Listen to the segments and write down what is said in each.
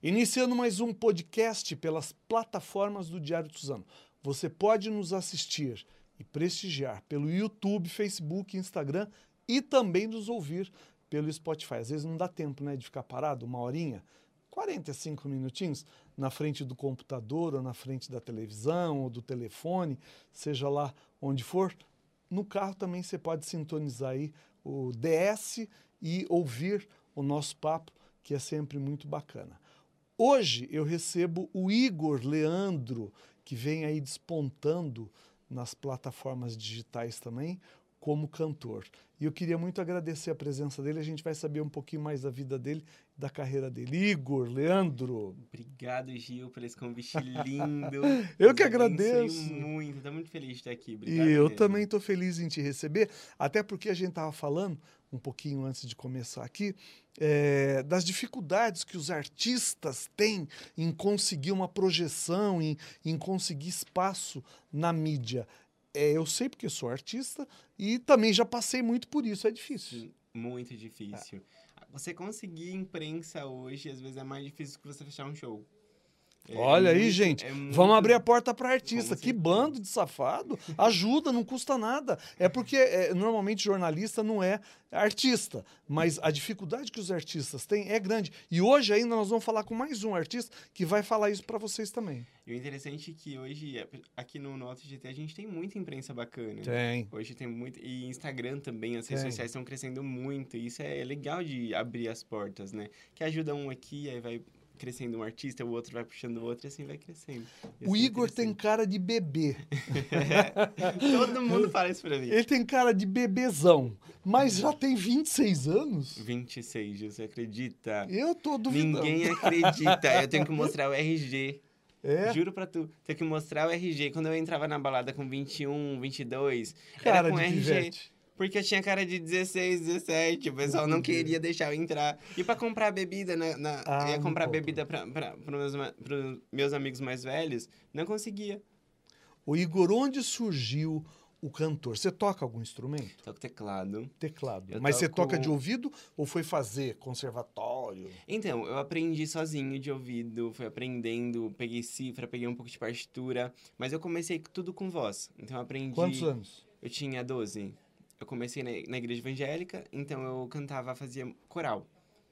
Iniciando mais um podcast pelas plataformas do Diário de Suzano. Você pode nos assistir e prestigiar pelo YouTube, Facebook, Instagram e também nos ouvir pelo Spotify. Às vezes não dá tempo, né, de ficar parado uma horinha, 45 minutinhos na frente do computador ou na frente da televisão ou do telefone, seja lá onde for. No carro também você pode sintonizar aí o DS e ouvir o nosso papo, que é sempre muito bacana. Hoje eu recebo o Igor Leandro, que vem aí despontando nas plataformas digitais também, como cantor. E eu queria muito agradecer a presença dele, a gente vai saber um pouquinho mais da vida dele, da carreira dele. Igor, Leandro. Obrigado, Gil, por esse convite lindo. Eu Deus que abençoe agradeço. muito, estou muito feliz de estar aqui. E Obrigado eu mesmo. também estou feliz em te receber, até porque a gente estava falando, um pouquinho antes de começar aqui, das dificuldades que os artistas têm em conseguir uma projeção, em conseguir espaço na mídia. Eu sei porque sou artista e também já passei muito por isso, é difícil. Sim, muito difícil. Você conseguir imprensa hoje, às vezes é mais difícil que você fechar um show. Olha aí, gente, vamos abrir a porta para artista. Que bando de safado. Ajuda, não custa nada. É porque normalmente jornalista não é artista, mas a dificuldade que os artistas têm é grande. E hoje ainda nós vamos falar com mais um artista que vai falar isso para vocês também. E o interessante é que hoje, aqui no Noto GT, a gente tem muita imprensa bacana. Tem. Hoje tem muito. E Instagram também, as redes sociais estão crescendo muito. E isso é legal de abrir as portas, né? Que ajuda um aqui, aí vai crescendo um artista, o outro vai puxando o outro e assim vai crescendo. O Igor tem cara de bebê. Todo mundo fala isso pra mim. Ele tem cara de bebezão, mas já tem 26 anos? 26, você acredita? Eu tô duvidando. Ninguém acredita. Eu tenho que mostrar o RG. É? Juro pra tu. Tenho que mostrar o RG. Quando eu entrava na balada com 21, 22, Cara era com de RG. pivete. Porque eu tinha cara de 16, 17. O pessoal não queria deixar eu entrar. E pra comprar bebida, eu ia comprar bebida pros meus amigos mais velhos, não conseguia. O Igor, onde surgiu o cantor? Você toca algum instrumento? Toco teclado. Teclado. Mas você toca de ouvido ou foi fazer conservatório? Então, eu aprendi sozinho de ouvido, fui aprendendo, peguei cifra, peguei um pouco de partitura, mas eu comecei tudo com voz. Então eu aprendi... Quantos anos? Eu tinha 12. Eu comecei na igreja evangélica, então eu cantava, fazia coral.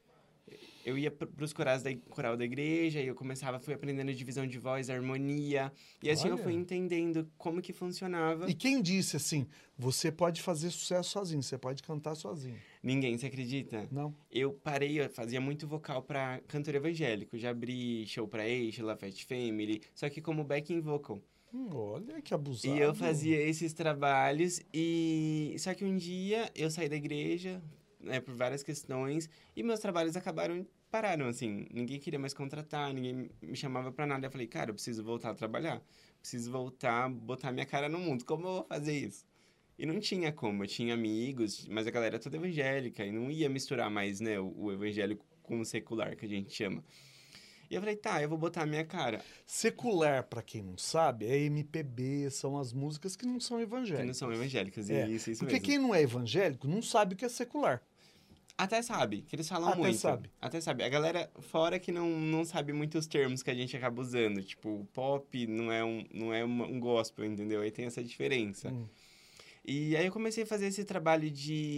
Eu ia pros corais coral da igreja, e eu fui aprendendo divisão de voz, harmonia, e assim eu fui entendendo como que funcionava. E quem disse assim, você pode fazer sucesso sozinho, você pode cantar sozinho? Ninguém, você acredita? Não. Eu fazia muito vocal pra cantor evangélico, já abri show pra Eixe, Lafayette Family, só que como backing vocal. Olha que abusado. E eu fazia esses trabalhos, só que um dia eu saí da igreja, né, por várias questões, e meus trabalhos pararam, assim. Ninguém queria mais contratar, ninguém me chamava pra nada. Eu falei, cara, eu preciso voltar a trabalhar. Preciso voltar a botar minha cara no mundo. Como eu vou fazer isso? E não tinha como. Eu tinha amigos, mas a galera toda evangélica. E não ia misturar mais, né, o evangélico com o secular, que a gente chama. E eu falei, tá, eu vou botar a minha cara. Secular, pra quem não sabe, é MPB, são as músicas que não são evangélicas. Que não são evangélicas, isso Porque mesmo. quem não é evangélico não sabe o que é secular. Até sabe, que eles falam muito. Até sabe. A galera fora que não sabe muitos termos que a gente acaba usando. Tipo, pop não é um gospel, entendeu? Aí tem essa diferença. E aí eu comecei a fazer esse trabalho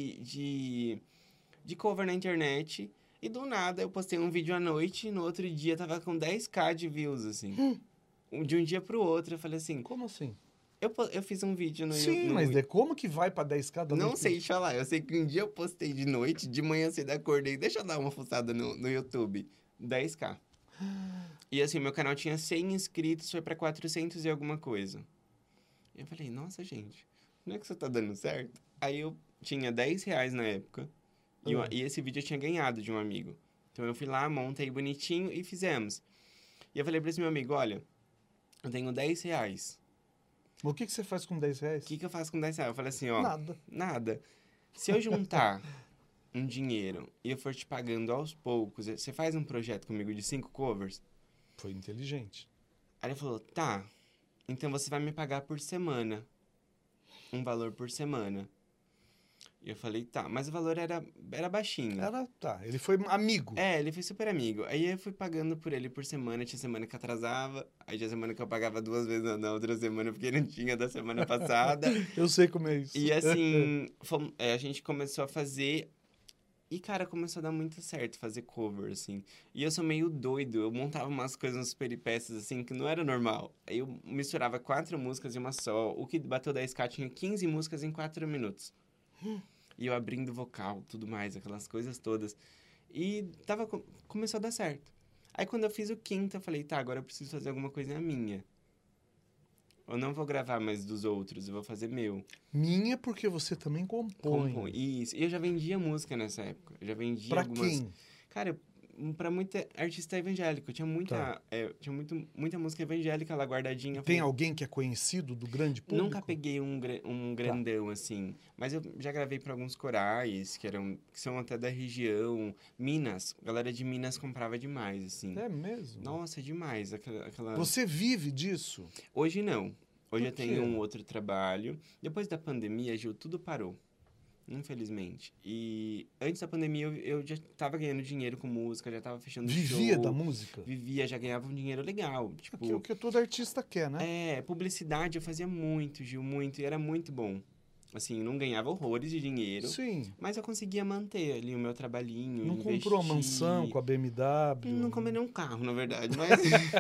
de cover na internet. E do nada eu postei um vídeo à noite e no outro dia tava com 10k de views, assim. De um dia pro outro, eu falei assim... Como assim? Eu fiz um vídeo no YouTube. Sim, mas como que vai pra 10k da noite? Não sei te falar. Eu sei que um dia eu postei de noite, de manhã cedo acordei. Deixa eu dar uma fuçada no YouTube. 10k. E assim, meu canal tinha 100 inscritos, foi pra 400 e alguma coisa. Eu falei, nossa, gente, não é que isso tá dando certo? Aí eu tinha R$10 na época. E esse vídeo eu tinha ganhado de um amigo. Então eu fui lá, montei bonitinho e fizemos. E eu falei pra esse meu amigo, olha, eu tenho R$10. O que você faz com R$10? O que eu faço com R$10? Eu falei assim, ó... Nada. Se eu juntar um dinheiro e eu for te pagando aos poucos, você faz um projeto comigo de 5 covers? Foi inteligente. Aí ele falou, tá, então você vai me pagar por semana. Um valor por semana. E eu falei, tá, mas o valor era baixinho. Ele foi amigo. Ele foi super amigo. Aí eu fui pagando por ele por semana, tinha semana que atrasava, aí tinha semana que eu pagava 2 vezes na outra semana, porque não tinha da semana passada. Eu sei como é isso. E assim, a gente começou a fazer... E, cara, começou a dar muito certo fazer cover, assim. E eu sou meio doido, eu montava umas coisas, umas peripécias, assim, que não era normal. Aí eu misturava 4 músicas em uma só. O que bateu 10K tinha 15 músicas em 4 minutos. E eu abrindo vocal, tudo mais, aquelas coisas todas. E começou a dar certo. Aí quando eu fiz o quinto, eu falei, tá, agora eu preciso fazer alguma coisa minha. Eu não vou gravar mais dos outros, eu vou fazer meu. Minha porque você também compõe. Isso. E eu já vendia música nessa época. Eu já vendia pra algumas... quem? Cara, pra muita artista evangélica. Tinha muita, muita música evangélica lá guardadinha. Tem alguém que é conhecido do grande público? Nunca peguei um grandão, assim. Mas eu já gravei pra alguns corais, que são até da região. Minas. A galera de Minas comprava demais, assim. É mesmo? Nossa, demais. Aquela... Você vive disso? Hoje não. Hoje eu Por quê? tenho um outro trabalho. Depois da pandemia, Gil, tudo parou. Infelizmente. E antes da pandemia, eu já tava ganhando dinheiro com música, já tava fechando Vivia show. da música? Vivia, já ganhava um dinheiro legal. Tipo, O que todo artista quer, né? publicidade eu fazia muito, Gil, muito. E era muito bom. Assim, não ganhava horrores de dinheiro. Sim. Mas eu conseguia manter ali o meu trabalhinho, Não investir. comprou a mansão com a BMW? Não comprei nem um carro, na verdade. Mas,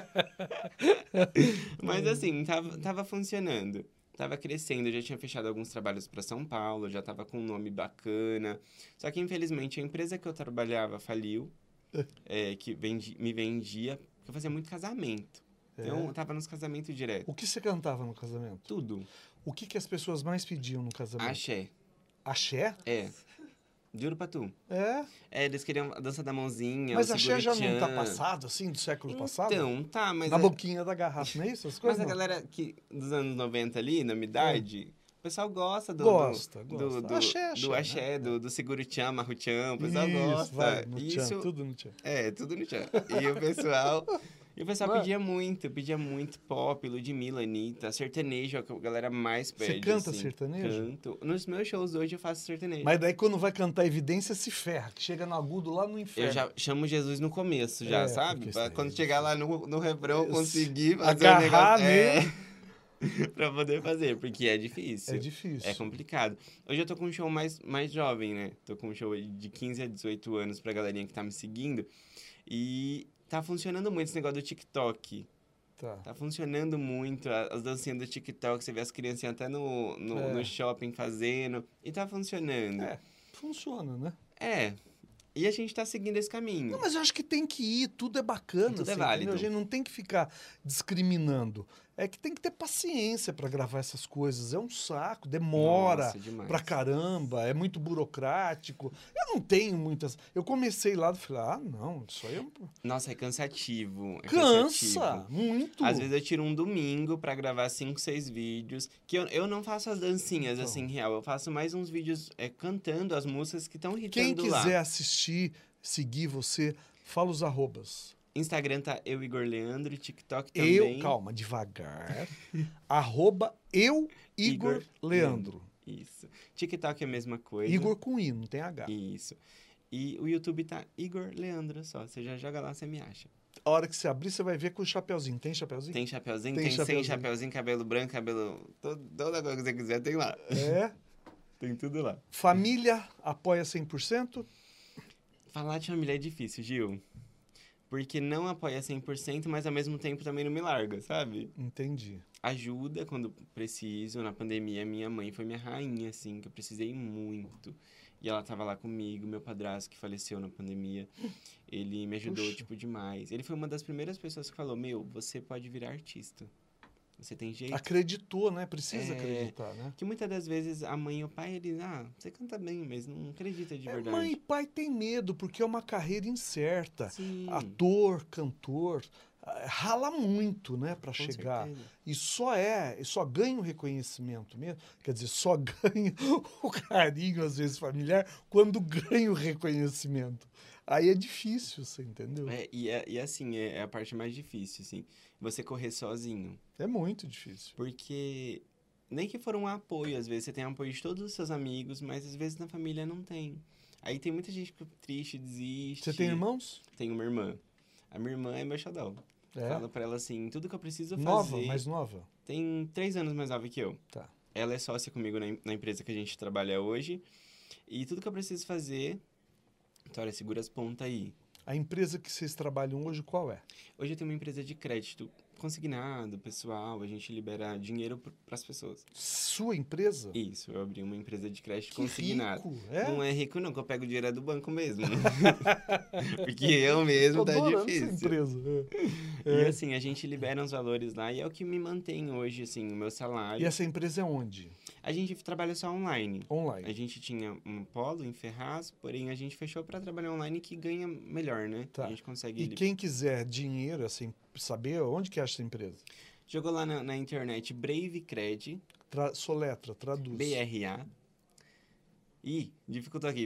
mas assim, tava funcionando. Tava crescendo, eu já tinha fechado alguns trabalhos para São Paulo, já tava com um nome bacana. Só que, infelizmente, a empresa que eu trabalhava faliu, que me vendia, porque eu fazia muito casamento. Então, eu tava nos casamentos direto. O que você cantava no casamento? Tudo. O que as pessoas mais pediam no casamento? Axé. Axé? Juro pra tu. É? Eles queriam a dança da mãozinha, Mas o axé já não tá seguro-tchan. passado, assim, do século passado? Então, tá, mas... Na boquinha da garrafa, não é isso? As coisas Mas a não? galera dos anos 90 ali, na minha idade, o pessoal gosta Gosta. do axé, né? do seguro-tchan, marro-tchan, o pessoal Isso, gosta. vai, no tchan, tudo no tchan. Tudo no tchan. E o pessoal pedia muito pop, Ludmilla, Anitta, sertanejo, é o que a galera mais pede. Você canta assim. sertanejo? Canto. Nos meus shows hoje eu faço sertanejo. Mas daí quando vai cantar Evidência se ferra, que chega no agudo lá no inferno. Eu já chamo Jesus no começo, já, sabe? Pra quando chegar lá no refrão, conseguir fazer agarrar um negócio. Pra poder fazer, porque é difícil. É difícil. É complicado. Hoje eu tô com um show mais jovem, né? Tô com um show de 15 a 18 anos pra galerinha que tá me seguindo. E tá funcionando muito esse negócio do TikTok. Tá funcionando muito. As dancinhas do TikTok, você vê as criancinhas até no shopping fazendo. E tá funcionando. Funciona, né? E a gente tá seguindo esse caminho. Não, mas eu acho que tem que ir, tudo é bacana. Tudo assim, é válido. Entendeu? A gente não tem que ficar discriminando. É que tem que ter paciência para gravar essas coisas. É um saco, demora pra caramba, é muito burocrático. Eu não tenho muitas... Eu comecei lá e falei, não, isso aí é... Nossa, é cansativo. Cansa, muito. Às vezes eu tiro um domingo pra gravar 5, 6 vídeos, que eu não faço as dancinhas assim, real. Eu faço mais uns vídeos cantando as músicas que estão hitando lá. Quem quiser assistir, seguir você, fala os arrobas. Instagram tá eu, Igor Leandro, TikTok também. Calma, devagar. Igor Leandro. Isso. TikTok é a mesma coisa. Igor com I, não tem H. Isso. E o YouTube tá Igor Leandro só. Você já joga lá, você me acha. A hora que você abrir, você vai ver com o chapeuzinho. Tem chapeuzinho? Tem chapeuzinho, tem sem chapeuzinho, cabelo branco, cabelo... Toda coisa que você quiser tem lá. Tem tudo lá. Família apoia 100%? Falar de família é difícil, Gil. Porque não apoia 100%, mas ao mesmo tempo também não me larga, sabe? Entendi. Ajuda quando preciso. Na pandemia, minha mãe foi minha rainha, assim, que eu precisei muito. E ela tava lá comigo, meu padrasto que faleceu na pandemia. Ele me ajudou, demais. Ele foi uma das primeiras pessoas que falou, você pode virar artista. Você tem jeito. Acreditou, né? Precisa acreditar, né? Que muitas das vezes a mãe e o pai, eles... você canta bem, mas não acredita de verdade. Mãe e pai têm medo, porque é uma carreira incerta. Sim. Ator, cantor, rala muito, né? Pra Com chegar. certeza. E só ganha o reconhecimento mesmo. Quer dizer, só ganha o carinho, às vezes, familiar, quando ganha o reconhecimento. Aí é difícil, você entendeu? E assim, é a parte mais difícil, assim. Você correr sozinho. É muito difícil. Porque nem que for um apoio, às vezes você tem apoio de todos os seus amigos, mas às vezes na família não tem. Aí tem muita gente que fica triste, desiste. Você tem irmãos? Tenho uma irmã. A minha irmã é meu xodó. Falo pra ela assim, tudo que eu preciso fazer... Nova, mais nova? Tem 3 anos mais nova que eu. Tá. Ela é sócia comigo na empresa que a gente trabalha hoje. E tudo que eu preciso fazer... Vitória, segura as pontas aí. A empresa que vocês trabalham hoje, qual é? Hoje eu tenho uma empresa de crédito consignado, pessoal. A gente libera dinheiro para as pessoas. Sua empresa? Isso, eu abri uma empresa de crédito Que consignado. rico, é? Não é rico não, que eu pego dinheiro do banco mesmo. Porque eu mesmo tá difícil. Essa empresa. E assim, a gente libera uns valores lá e é o que me mantém hoje, assim, o meu salário. E essa empresa é onde? A gente trabalha só online. Online. A gente tinha um polo em Ferraz, porém a gente fechou para trabalhar online que ganha melhor, né? Tá. A gente consegue... E quem quiser dinheiro, assim, saber onde que acha essa empresa? Jogou lá na internet Brave Cred. Soletra, traduz. BRA. Ih, dificultou aqui.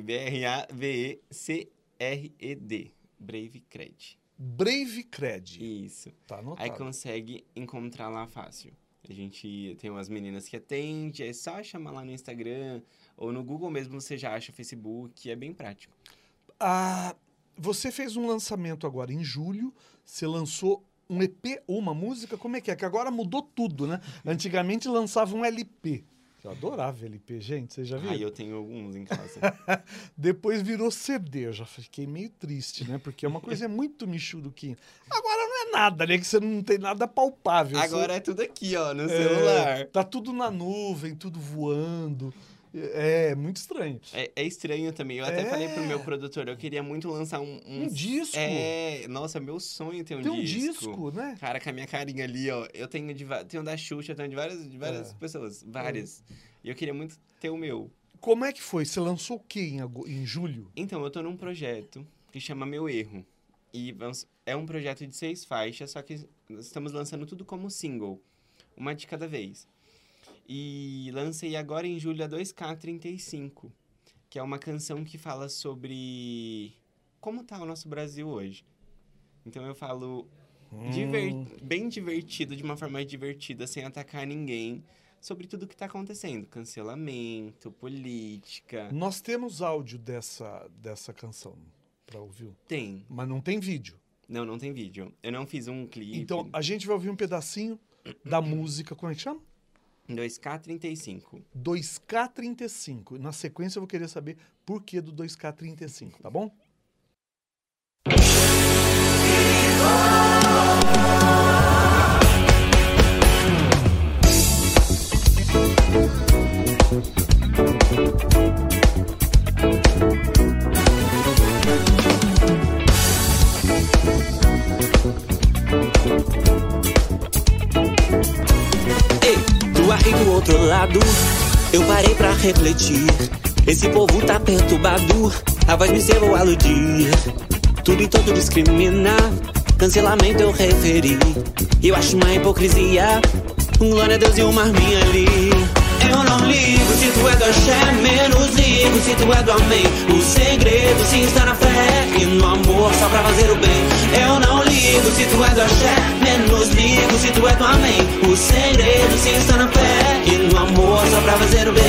BRAVECRED. Brave Cred. Brave Cred. Isso. Tá anotado. Aí consegue encontrar lá fácil. A gente tem umas meninas que atendem, é só chamar lá no Instagram ou no Google mesmo você já acha o Facebook, é bem prático. Você fez um lançamento agora em julho, você lançou um EP ou uma música, como é? Que agora mudou tudo, né? Antigamente lançava um LP. Eu adorava LP, gente, você já viu? Eu tenho alguns em casa. Depois virou CD, eu já fiquei meio triste, né? Porque é uma coisa muito michuruquinha. Agora não é nada, né? Que você não tem nada palpável. Agora é tudo aqui, ó, no celular. Tá tudo na nuvem, tudo voando. É muito estranho. É estranho também. Eu até falei pro meu produtor, eu queria muito lançar um disco. Nossa, meu sonho ter um Tem disco. um disco, né? Cara, com a minha carinha ali, ó. Eu tenho da Xuxa, tenho de várias pessoas. Várias. E eu queria muito ter o meu. Como é que foi? Você lançou o quê em julho? Então, eu tô num projeto que chama Meu Erro. E é um projeto de 6 faixas, só que estamos lançando tudo como single. Uma de cada vez. E lancei agora em julho a 2K35, que é uma canção que fala sobre como tá o nosso Brasil hoje. Então eu falo bem divertido, de uma forma divertida, sem atacar ninguém, sobre tudo que tá acontecendo. Cancelamento, política. Nós temos áudio dessa canção pra ouvir? Tem. Mas não tem vídeo? Não tem vídeo. Eu não fiz um clipe. Então a gente vai ouvir um pedacinho da música, como é que chama? 2K35. 2K35. Na sequência eu vou querer saber por que do 2K35, tá bom? Aí do outro lado, eu parei pra refletir. Esse povo tá perturbado, a voz me cevou a aludir. Tudo e todo discrimina, cancelamento eu referi. Eu acho uma hipocrisia, glória a Deus e uma arminha ali. Eu não ligo se tu é do axé, menos ligo se tu é do amém. O segredo sim está na fé e no amor só pra fazer o bem. Eu não ligo se tu é do axé, menos ligo se tu é do amém. O segredo sim está na fé e no amor só pra fazer o bem.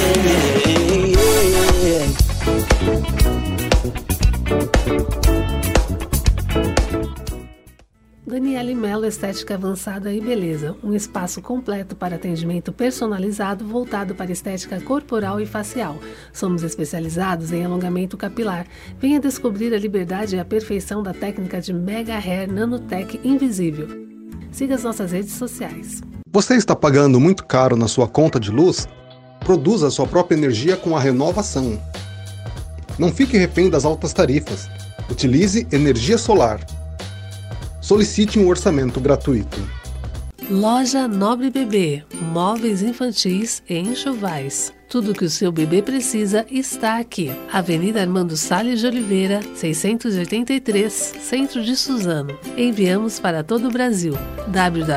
Daniele Mello Estética Avançada e Beleza, um espaço completo para atendimento personalizado voltado para estética corporal e facial. Somos especializados em alongamento capilar. Venha descobrir a liberdade e a perfeição da técnica de Mega Hair Nanotech Invisível. Siga as nossas redes sociais. Você está pagando muito caro na sua conta de luz? Produza sua própria energia com a renovação. Não fique refém das altas tarifas. Utilize energia solar. Solicite um orçamento gratuito. Loja Nobre Bebê, móveis infantis e enxovais. Tudo que o seu bebê precisa está aqui. Avenida Armando Salles de Oliveira, 683, Centro de Suzano. Enviamos para todo o Brasil.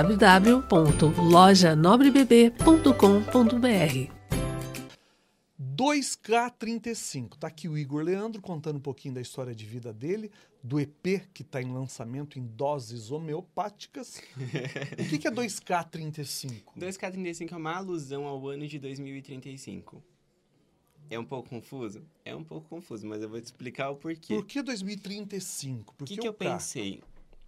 www.lojanobrebebê.com.br 2K35. Tá aqui o Igor Leandro contando um pouquinho da história de vida dele, do EP que está em lançamento em doses homeopáticas. O que é 2K35? 2K35 é uma alusão ao ano de 2035. É um pouco confuso? É um pouco confuso, mas eu vou te explicar o porquê. Por que 2035? Por O que eu K? pensei?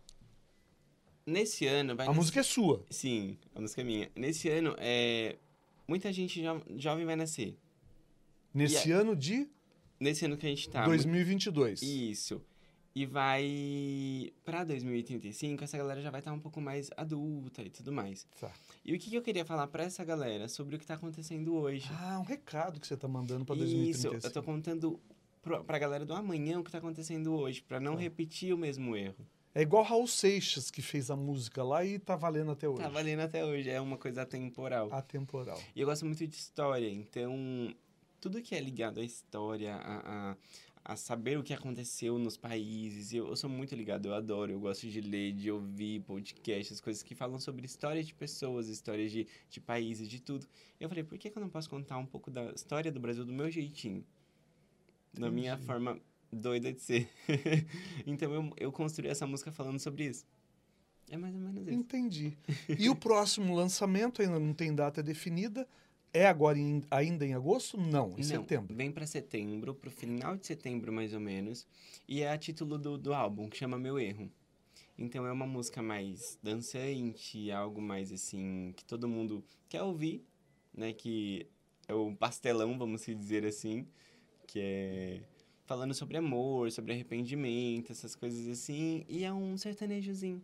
Nesse ano... A música é sua. Sim, a música é minha. Nesse ano, muita gente jovem vai nascer. Nesse ano de Nesse ano que a gente tá. 2022. Isso. E vai... Pra 2035, essa galera já vai estar um pouco mais adulta e tudo mais. Tá. E o que eu queria falar pra essa galera sobre o que tá acontecendo hoje? Ah, um recado que você tá mandando pra Isso, 2035. eu tô contando pra galera do amanhã o que tá acontecendo hoje, pra não repetir o mesmo erro. É igual Raul Seixas, que fez a música lá e tá valendo até hoje. Tá valendo até hoje, é uma coisa atemporal. Atemporal. E eu gosto muito de história, então tudo que é ligado à história, a saber o que aconteceu nos países, eu sou muito ligado, eu adoro, eu gosto de ler, de ouvir podcasts, coisas que falam sobre histórias de pessoas, histórias de países, de tudo. Eu falei, por que eu não posso contar um pouco da história do Brasil do meu jeitinho? Da minha forma doida de ser. Então eu construí essa música falando sobre isso. É mais ou menos isso. Entendi. E o próximo lançamento ainda não tem data definida? É agora ainda em agosto? Não, em setembro. Vem pra setembro, pro final de setembro mais ou menos. E é a título do álbum, que chama Meu Erro. Então é uma música mais dançante, algo mais assim, que todo mundo quer ouvir, né? Que é o pastelão, vamos dizer assim, que é falando sobre amor, sobre arrependimento, essas coisas assim. E é um sertanejozinho.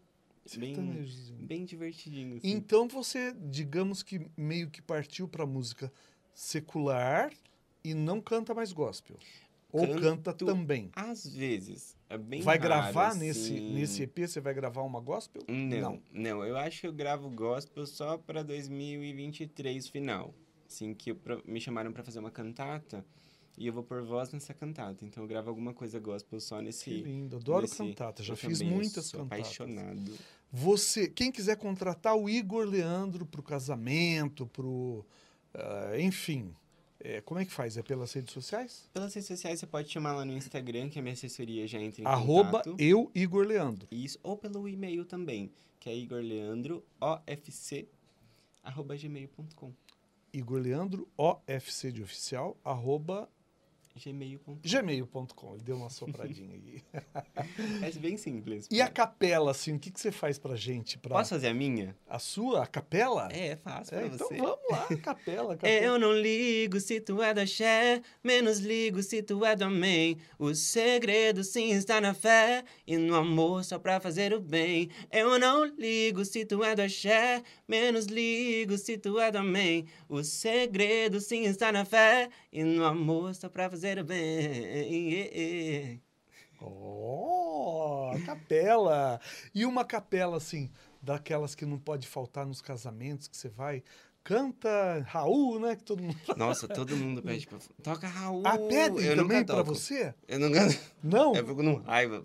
Bem divertidinho. Assim. Então você, digamos que meio que partiu pra música secular e não canta mais gospel. Ou canta também. Às vezes. É bem vai raro, gravar assim. nesse EP? Você vai gravar uma gospel? Não, eu acho que eu gravo gospel só pra 2023 final. Assim, que me chamaram pra fazer uma cantata. E eu vou pôr voz nessa cantata. Então eu gravo alguma coisa gospel só nesse... Que lindo, adoro cantata. Já fiz muitas cantatas. Apaixonado. Quem quiser contratar o Igor Leandro pro casamento, pro... enfim... como é que faz? É pelas redes sociais? Pelas redes sociais você pode chamar lá no Instagram, que a minha assessoria já entra em @ contato. Igor Leandro. Isso, ou pelo e-mail também, que é igorleandroofc@gmail.com. Igor Leandro, OFC de oficial, @gmail.com. Ele deu uma sopradinha aí. É bem simples. E a capela, assim, o que você faz pra gente? Posso fazer a minha? A sua? A capela? É fácil pra então você. Então vamos lá, capela. Eu não ligo se tu é do axé, menos ligo se tu é do amém. O segredo sim está na fé e no amor só pra fazer o bem. Eu não ligo se tu é do axé, menos ligo se tu é do amém. O segredo sim está na fé e no amor só pra fazer o bem. Capela! E uma capela, assim, daquelas que não pode faltar nos casamentos que você vai... Canta Raul, né? Que todo mundo... Nossa, todo mundo pede pra... Toca Raul! Pedem eu também nunca pra toco. você? Eu nunca... Não? Eu fico com raiva.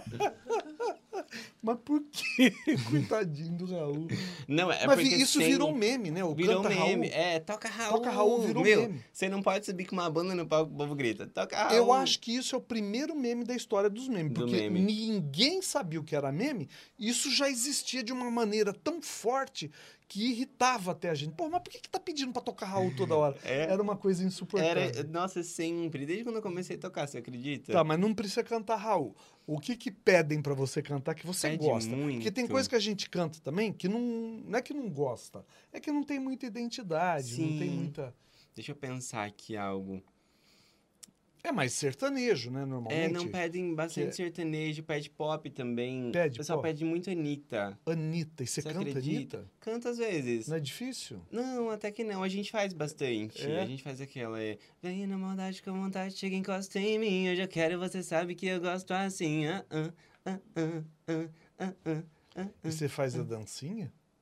Mas por quê? Coitadinho do Raul. Não, Mas porque isso virou meme, né? O virou canta meme. Raul. Toca Raul. Toca Raul virou meme. Você não pode subir com uma banda no palco, o povo grita. Toca Raul. Eu acho que isso é o primeiro meme da história dos memes. Porque ninguém sabia o que era meme. Isso já existia de uma maneira tão forte que irritava até a gente. Pô, mas por que tá pedindo pra tocar Raul toda hora? Era uma coisa insuportável. Nossa, sempre. Desde quando eu comecei a tocar, você acredita? Tá, mas não precisa cantar Raul. O que pedem pra você cantar que você gosta? Muito. Porque tem coisa que a gente canta também que não é que não gosta. É que não tem muita identidade, Sim. não tem muita... Deixa eu pensar aqui algo. É mais sertanejo, né, normalmente. Não pedem bastante sertanejo, pede pop também. Pede o pessoal pop? pede muito Anitta. Anitta. E você canta acredita? Anitta? Canta às vezes. Não é difícil? Não, até que não. A gente faz bastante. A gente faz aquela... Vem na maldade com vontade, chega e encosta em mim. Eu já quero, você sabe que eu gosto assim. E você faz a dancinha?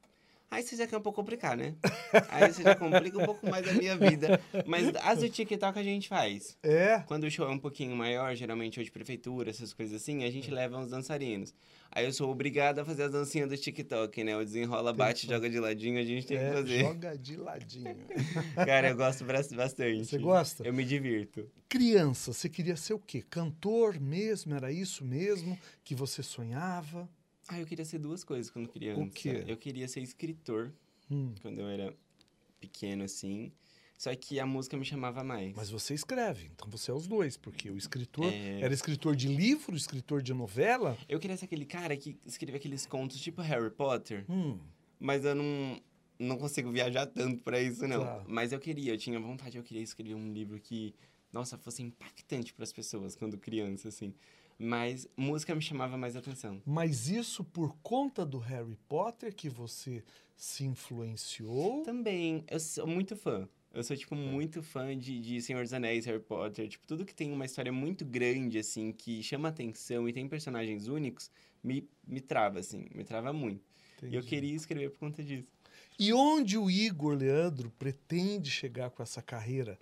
Aí você já quer um pouco complicar, né? Aí você já complica um pouco mais a minha vida. Mas as do TikTok a gente faz. É? Quando o show é um pouquinho maior, geralmente show de prefeitura, essas coisas assim, a gente leva uns dançarinos. Aí eu sou obrigado a fazer as dancinhas do TikTok, né? O desenrola, bate, joga de ladinho, a gente tem que fazer. Joga de ladinho. Cara, eu gosto bastante. Você gosta? Eu me divirto. Criança, você queria ser o quê? Cantor mesmo? Era isso mesmo que você sonhava? Ah, eu queria ser duas coisas quando criança. O quê? Eu queria ser escritor, quando eu era pequeno, assim. Só que a música me chamava mais. Mas você escreve, então você é os dois, porque o escritor era escritor de livro, escritor de novela. Eu queria ser aquele cara que escreve aqueles contos tipo Harry Potter, Hum, mas eu não consigo viajar tanto pra isso, não. Tá. Mas eu tinha vontade, eu queria escrever um livro que, nossa, fosse impactante pras pessoas quando criança, assim. Mas música me chamava mais atenção. mas isso por conta do Harry Potter que você se influenciou? Também, eu sou muito fã. Eu sou, tipo, muito fã de Senhor dos Anéis, Harry Potter. Tipo, tudo que tem uma história muito grande, assim, que chama atenção e tem personagens únicos, me trava, assim. Me trava muito. E eu Entendi. queria escrever por conta disso. E onde o Igor Leandro pretende chegar com essa carreira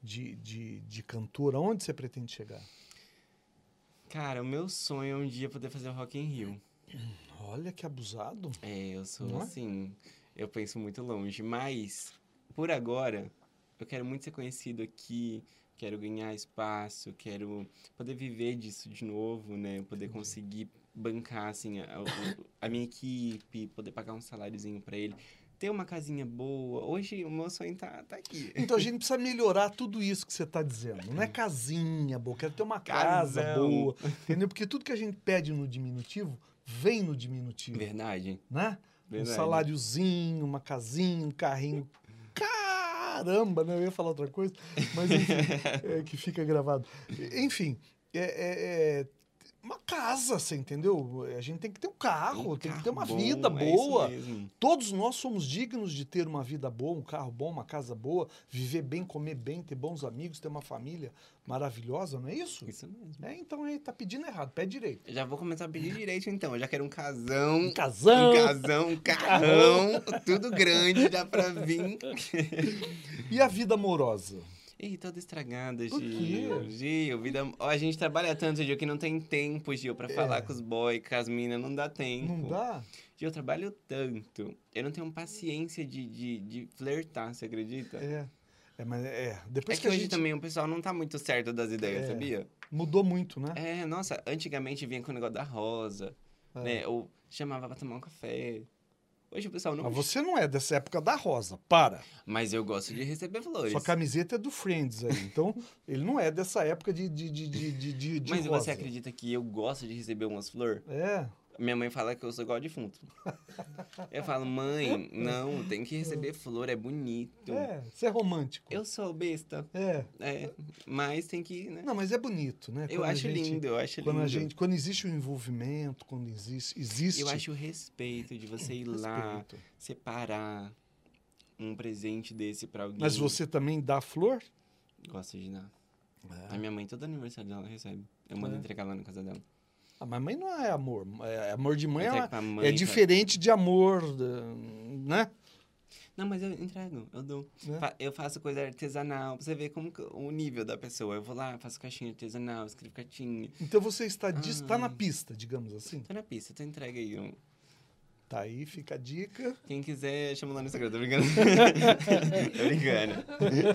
de cantor? Aonde você pretende chegar? Cara, o meu sonho é um dia poder fazer o Rock in Rio. Olha que abusado. Eu sou, Não é? assim, eu penso muito longe. Mas, por agora, eu quero muito ser conhecido aqui, quero ganhar espaço, quero poder viver disso de novo, né? Poder conseguir bancar, assim, a minha equipe, poder pagar um saláriozinho pra ele. Ter uma casinha boa. Hoje, o meu sonho tá aqui. Então a gente precisa melhorar tudo isso que você está dizendo. Não é casinha boa, quero ter uma casa Casão. boa. Entendeu? Porque tudo que a gente pede no diminutivo, vem no diminutivo. Verdade. Né? Um Verdade. saláriozinho, uma casinha, um carrinho. Caramba, né? Eu ia falar outra coisa, mas enfim, que fica gravado. Enfim, uma casa, você entendeu? A gente tem que ter um carro, tem que ter uma Carro vida bom, boa. É isso mesmo. Todos nós somos dignos de ter uma vida boa, um carro bom, uma casa boa, viver bem, comer bem, ter bons amigos, ter uma família maravilhosa, não é isso? Isso mesmo. Então aí tá pedindo errado, pede direito. Eu já vou começar a pedir direito, então. Eu já quero um casão. Um casão. Um casão, um carrão. Tudo grande, dá pra vir. E a vida amorosa? Ih, toda estragada, Por quê? Gil. Gil, vida... Ó, a gente trabalha tanto, Gil, que não tem tempo, Gil, pra falar com os boys, com as minas. Não dá tempo. Não dá? Gil, eu trabalho tanto. Eu não tenho paciência de flertar, você acredita? Mas depois É que que a hoje gente também o pessoal não tá muito certo das ideias, sabia? mudou muito, né? Nossa, antigamente vinha com o negócio da rosa, né? Ou chamava pra tomar um café. Hoje o pessoal não... Mas você não é dessa época da rosa, para. Mas eu gosto de receber flores. Sua camiseta é do Friends aí, então ele não é dessa época de Mas rosa. você acredita que eu gosto de receber umas flores? É. Minha mãe fala que eu sou igual defunto. Eu falo, mãe, não, tem que receber flor, é bonito. Você é romântico. Eu sou besta. Mas tem que, né? Não, mas é bonito, né? Eu acho lindo, eu acho lindo. Quando existe o envolvimento, quando existe... Eu acho o respeito de você ir lá, respeito. separar um presente desse pra alguém. Mas você também dá flor? Gosto de dar. A minha mãe, todo aniversário dela recebe. Eu mando entregar lá na casa dela. Mas mãe não é amor. Amor de mãe Entrego pra mãe, é diferente de amor, né? Não, mas eu entrego, eu dou. Eu faço coisa artesanal, pra você ver como o nível da pessoa. Eu vou lá, faço caixinha artesanal, escrevo cartinha. Então você está na pista, digamos assim. Tô na pista, tô entregue aí. Tá aí, fica a dica. Quem quiser, chama lá no Instagram, tô brincando. Tô brincando.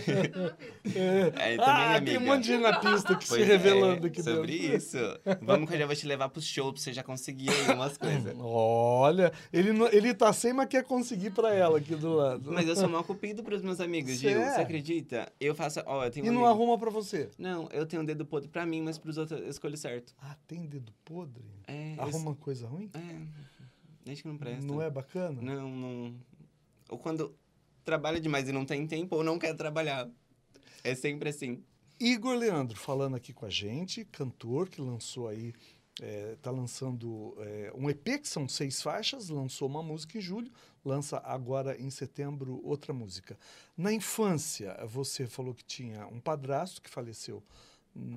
Também, tem um monte de gente na pista que Pois se revelando aqui sobre dentro. isso. Vamos que eu já vou te levar pro show pra você já conseguir aí umas coisas. Olha, ele tá sem, mas quer conseguir pra ela aqui do lado. Mas eu sou mal cupido pros meus amigos, Gil. Você acredita? Eu faço... Ó, eu tenho E um não amigo. arruma pra você? Não, eu tenho um dedo podre pra mim, mas pros outros eu escolho certo. Tem dedo podre? É, Arruma coisa ruim? Desde que não presta. Não é bacana? Não. Ou quando trabalha demais e não tem tempo, ou não quer trabalhar. É sempre assim. Igor Leandro falando aqui com a gente, cantor que lançou aí, tá lançando um EP que são 6 faixas, lançou uma música em julho, lança agora em setembro outra música. Na infância, você falou que tinha um padrasto que faleceu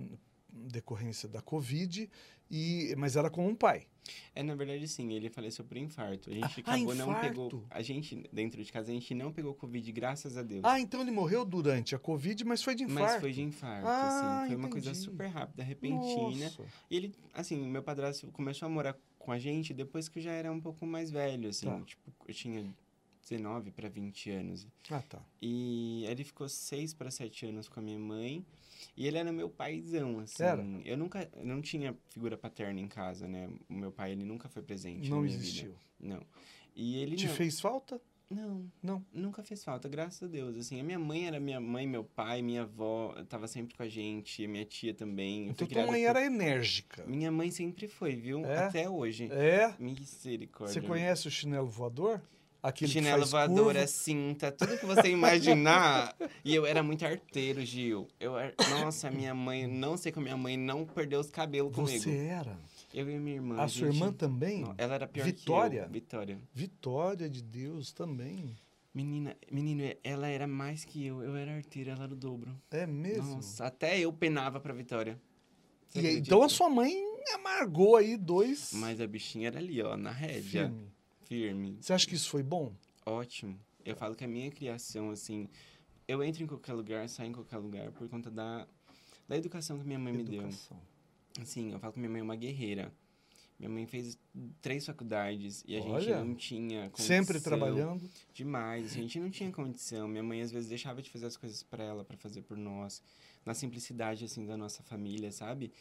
decorrência da Covid, mas era com um pai. Na verdade, sim, ele faleceu por infarto. A gente acabou não infarto. pegou... A gente, dentro de casa, a gente não pegou Covid, graças a Deus. Então ele morreu durante a Covid, mas foi de infarto. Mas foi de infarto, assim. Foi uma coisa entendi. super rápida, repentina. Nossa. E ele, assim, meu padrasto começou a morar com a gente depois que eu já era um pouco mais velho, assim. Tá. Tipo, eu tinha 19 para 20 anos. Tá. E ele ficou 6 para 7 anos com a minha mãe. E ele era meu paizão, assim. Era? Eu não tinha figura paterna em casa, né? O meu pai, ele nunca foi presente Não na minha existiu. vida. Não. E ele Te não. fez falta? Não, nunca fez falta, graças a Deus. Assim, a minha mãe era minha mãe, meu pai, minha avó tava sempre com a gente, minha tia também. Eu Então fui tua criada mãe por- era enérgica. Minha mãe sempre foi, viu? É? Até hoje. É? Misericórdia. Você conhece o chinelo voador? Aquele Chinelo que faz voador, curva? cinta, tudo que você imaginar. E eu era muito arteiro, Gil. Nossa, minha mãe, não sei como minha mãe não perdeu os cabelos comigo. Você era? Eu e minha irmã. A sua irmã também? Não, ela era pior Vitória? que eu. Vitória. Vitória de Deus também. Menino, ela era mais que eu. Eu era arteiro, ela era o dobro. É mesmo? Nossa, até eu penava pra Vitória. Você E aí, acredita? então a sua mãe amargou aí 2 Mas a bichinha era ali, ó, na rédea. firme. Firme. Você acha que isso foi bom? Ótimo. Eu falo que a minha criação, assim... Eu entro em qualquer lugar, saio em qualquer lugar por conta da educação que minha mãe me deu. Educação. Assim, eu falo que minha mãe é uma guerreira. Minha mãe fez 3 faculdades e a gente Olha, não tinha condição. Sempre trabalhando. Demais. A gente não tinha condição. Minha mãe, às vezes, deixava de fazer as coisas pra ela, pra fazer por nós. Na simplicidade, assim, da nossa família, sabe?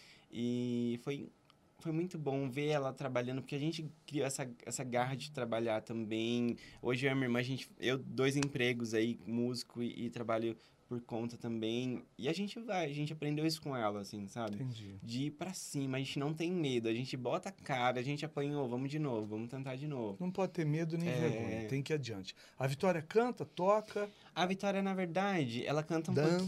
E foi muito bom ver ela trabalhando, porque a gente criou essa garra de trabalhar também. Hoje eu e a minha irmã, eu 2 empregos aí, músico e trabalho por conta também. E a gente aprendeu isso com ela, assim, sabe? Entendi. De ir pra cima, a gente não tem medo, a gente bota a cara, a gente apanhou, vamos de novo, vamos tentar de novo. Não pode ter medo nem vergonha, tem que ir adiante. A Vitória canta, toca. A Vitória, na verdade, ela canta Dança.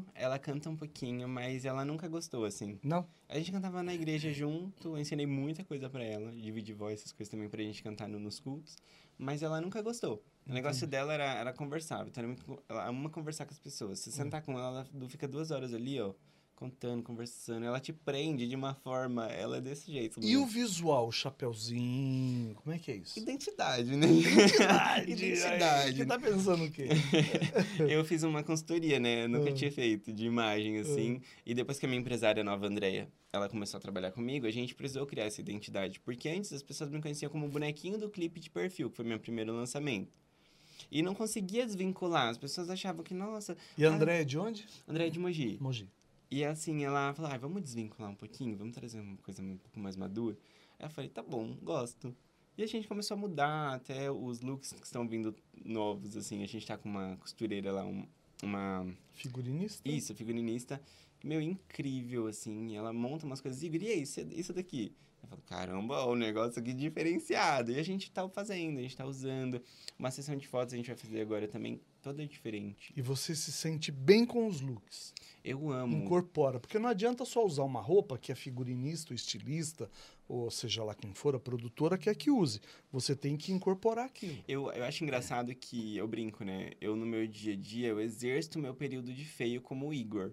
um pouquinho, mas ela nunca gostou, assim. Não? A gente cantava na igreja junto, eu ensinei muita coisa pra ela, dividir voz, essas coisas também pra gente cantar nos cultos, mas ela nunca gostou. O negócio dela era conversar, Vitória ela ama conversar com as pessoas. Se sentar com ela fica 2 horas ali, ó, contando, conversando, ela te prende de uma forma, ela é desse jeito. E o visual, o chapeuzinho, como é que é isso? Identidade, né? Identidade. Você tá pensando o quê? Eu fiz uma consultoria, né? Eu nunca tinha feito de imagem, assim. E depois que a minha empresária nova, Andrea, ela começou a trabalhar comigo, a gente precisou criar essa identidade. Porque antes as pessoas me conheciam como o bonequinho do clipe de perfil, que foi meu primeiro lançamento. E não conseguia desvincular. As pessoas achavam que, nossa... E a Andréia é de onde? Andrea é de Mogi. Mogi. E assim, ela falou, vamos desvincular um pouquinho? Vamos trazer uma coisa um pouco mais madura? Aí eu falei, tá bom, gosto. E a gente começou a mudar até os looks que estão vindo novos, assim. A gente tá com uma costureira lá, uma... Figurinista? Isso, figurinista. Meu, incrível, assim. Ela monta umas coisas. Igor, e aí, isso daqui? Eu falo, caramba, o negócio aqui diferenciado. E a gente tá fazendo, a gente tá usando. Uma sessão de fotos a gente vai fazer agora também, toda diferente. E você se sente bem com os looks. Eu amo. Incorpora. Porque não adianta só usar uma roupa que a figurinista, o estilista, ou seja lá quem for, a produtora quer que use. Você tem que incorporar aquilo. Eu acho engraçado que, eu brinco, né? Eu, no meu dia a dia, eu exerço o meu período de feio como o Igor.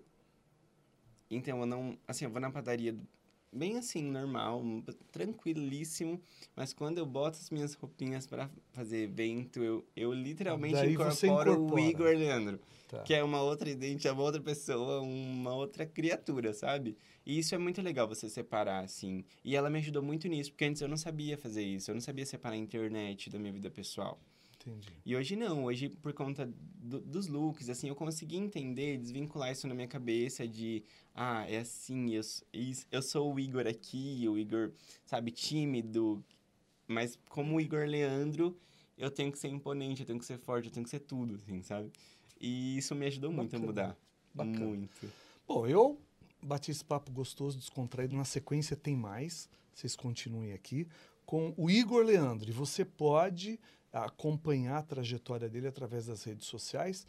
Então, eu não... Assim, eu vou na padaria bem assim, normal, tranquilíssimo. Mas quando eu boto as minhas roupinhas pra fazer evento, eu literalmente Daí você incorporo o incorpora. Igor Leandro. Tá. Que é uma outra identidade, uma outra pessoa, uma outra criatura, sabe? E isso é muito legal, você separar, assim. E ela me ajudou muito nisso, porque antes eu não sabia fazer isso. Eu não sabia separar a internet da minha vida pessoal. Entendi. E hoje não, hoje por conta dos looks, assim, eu consegui entender, desvincular isso na minha cabeça de, é assim, eu sou o Igor aqui, o Igor, sabe, tímido, mas como o Igor Leandro, eu tenho que ser imponente, eu tenho que ser forte, eu tenho que ser tudo, assim, sabe? E isso me ajudou muito a mudar. Bacana. Muito. Bom, eu bati esse papo gostoso, descontraído. Na sequência tem mais. Vocês continuem aqui com o Igor Leandro. E você pode acompanhar a trajetória dele através das redes sociais,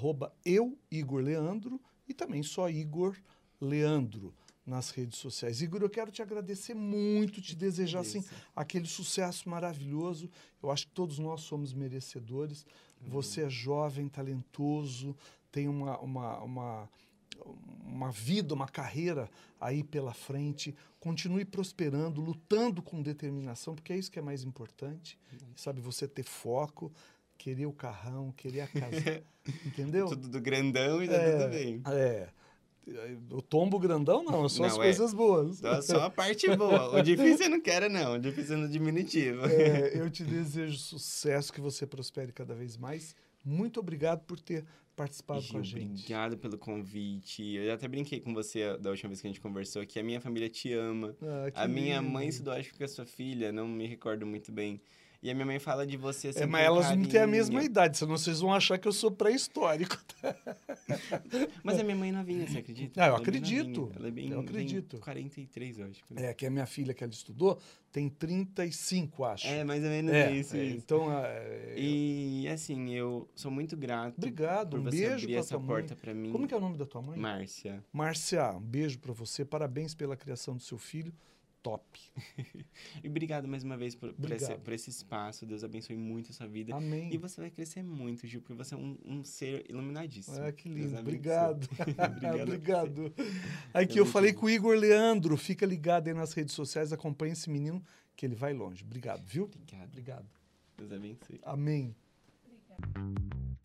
@EuIgorLeandro e também só Igor Leandro nas redes sociais. Igor, eu quero te agradecer muito, te desejar assim, aquele sucesso maravilhoso. Eu acho que todos nós somos merecedores. Você é jovem, talentoso, tem uma uma vida, uma carreira aí pela frente. Continue prosperando, lutando com determinação, porque é isso que é mais importante. Sabe, você ter foco, querer o carrão, querer a casa. Entendeu? Tudo do grandão e tá tudo bem. O tombo grandão não, só Não, as coisas boas. Só a parte boa. O difícil eu não quero, não. O difícil é no diminutivo. Eu te desejo sucesso, que você prospere cada vez mais. Muito obrigado por ter participado com a gente. Obrigado pelo convite. Eu já até brinquei com você da última vez que a gente conversou, que a minha família te ama. A minha mãe estudou, acho que com a sua filha, não me recordo muito bem. E a minha mãe fala de você assim, mas elas não têm a mesma idade, senão vocês vão achar que eu sou pré-histórico. Mas a minha mãe é novinha, você acredita? Eu acredito. Ela é bem, eu acredito. Bem 43, eu acho. Que a minha filha que ela estudou tem 35, acho. Mais ou menos isso. Então, E assim, eu sou muito grato. Obrigado, por um você beijo abrir pra essa tua mãe. porta pra mim. Como que é o nome da tua mãe? Márcia. Márcia, um beijo pra você. Parabéns pela criação do seu filho. Top. E obrigado mais uma vez por esse espaço. Deus abençoe muito a sua vida. Amém. E você vai crescer muito, Gil, porque você é um ser iluminadíssimo. Que lindo. Deus Obrigado. Obrigado. Aqui Deus eu falei abençoe. com o Igor Leandro. Fica ligado aí nas redes sociais. Acompanhe esse menino que ele vai longe. Obrigado, viu? Obrigado. Obrigado. Deus abençoe. Amém. Obrigada.